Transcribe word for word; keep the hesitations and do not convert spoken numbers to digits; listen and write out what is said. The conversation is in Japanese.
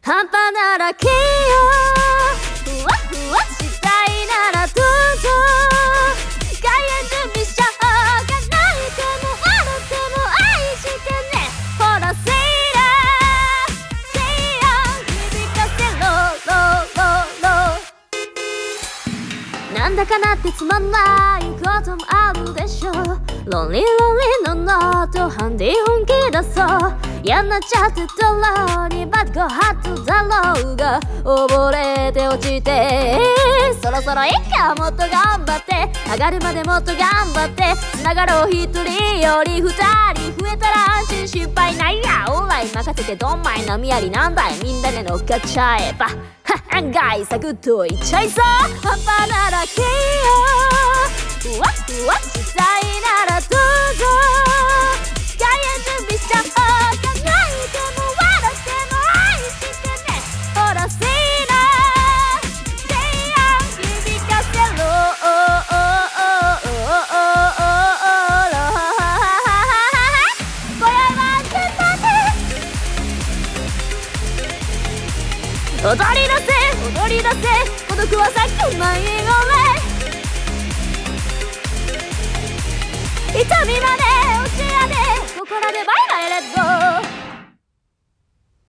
半端ならけよふわふわしたいならどうぞ開演準備しちゃおうか泣いても笑っても愛してねほらセイラーセイラー響かせろロロロなんだかなってつまんないこともあるでしょロンリーロンリーのノートハンディ本気出そう嫌になっちゃってたろうにバッドハットだろうが溺れて落ちてそろそろいいかもっと頑張って上がるまでもっと頑張って繋がろう一人より二人増えたら安心心配ないやオーライ任せてどんまい波ありなんだいみんなで乗っかっちゃえば案外サクッといっちゃいそう半端ならけよふわふわしたいならどうぞ開演準備しちゃおうか泣いても笑っても愛してねほらセイラーセイラー響かせろ今宵は全般で踊り出せ踊り出せ孤独はさっき前にごめん痛みまで落ちやでここらでバイバイレッド